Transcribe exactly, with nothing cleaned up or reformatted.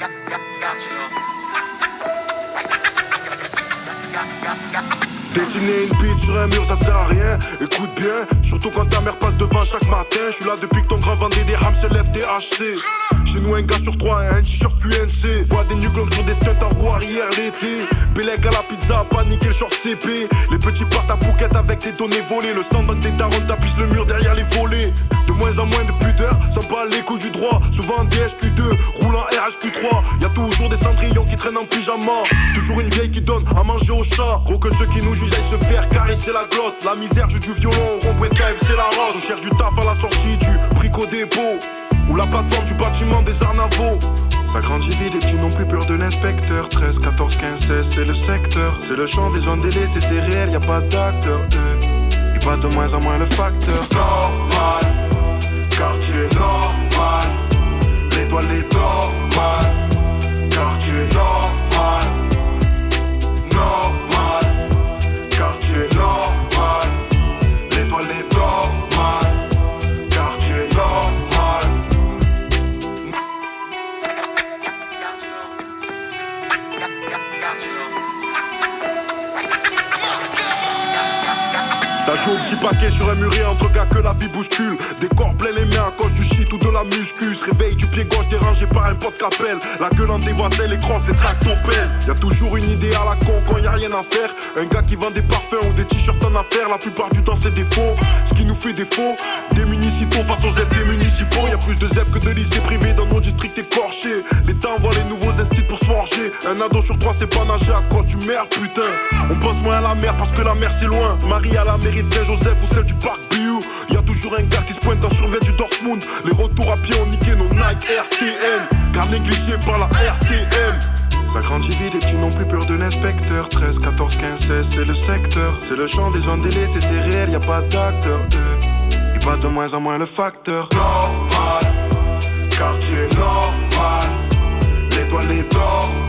Dessiner une bite sur un mur ça sert à rien. Écoute bien, surtout quand ta mère passe devant chaque matin. Je suis là depuis que ton grand vendait des rames se lève T H C. Chez nous un gars sur trois et un t-shirt Q N C. Vois des nuglons sur des stunts en roue arrière l'été. Bélec à la pizza, paniquer le short C P. Les petits partent à Phuket avec des données volées. Le sang dans des darons tapisse le mur derrière les volets. De moins en moins de pudeur, sans pas les coups du droit. Souvent en D S Q deux, roulant R H Q trois. Y'a toujours des cendrillons qui traînent en pyjama. Toujours une vieille qui donne à manger au chat. Gros que ceux qui nous jugent aillent se faire caresser la glotte. La misère joue du violon au rond-point de K F C la roche. On cherche du taf à la sortie du brico dépôt ou la plateforme du bâtiment des Arnavaux. Ça grandit vite, les petits n'ont plus peur de l'inspecteur. Treize, quatorze, quinze, seize, c'est le secteur. C'est le champ des zones délaissées, c'est réel, y a pas d'acteur. euh. Il passe de moins en moins le facteur. Normal, quartier normal. L'étoile est normale. Quartier normal. Normal, quartier normal. L'étoile est normale. Quartier normal. Ça joue au petit paquet sur un muret entre gars que la vie bouscule. Des corps pleins les mains à cause du shit ou de la muscu. Se réveille du pied gauche dérangé par un pote qu'appelle. La gueule en dévoiselle, les crosses, les tractopelles. Y'a toujours une idée à la con quand y'a rien à faire. Un gars qui vend des parfums ou des t-shirts en affaires. La plupart du temps c'est des faux, ce qui nous fait défaut. Des municipaux face aux aides des municipaux. Y'a plus de zèbres que de lycées privés dans nos districts écorchés. L'État envoie les nouveaux instituts pour se forger. Un ado sur trois c'est pas nager à cause du maire putain. On pense moins à la mer parce que la mer c'est loin. Marie à la mairie de Saint-Joseph ou celle du parc Biou. Y'a toujours un gars qui se pointe en survêt du Dortmund. Les retours à pied ont niqué nos Nike R T M. Car négligé par la R T M. Ça grandit vite, les petits n'ont plus peur de l'inspecteur. Treize, quatorze, quinze, seize, c'est le secteur. C'est le champ des zones délaissées, c'est réel, y a pas d'acteur. euh. Il passe de moins en moins le facteur. Normal, quartier normal. L'étoile est normale.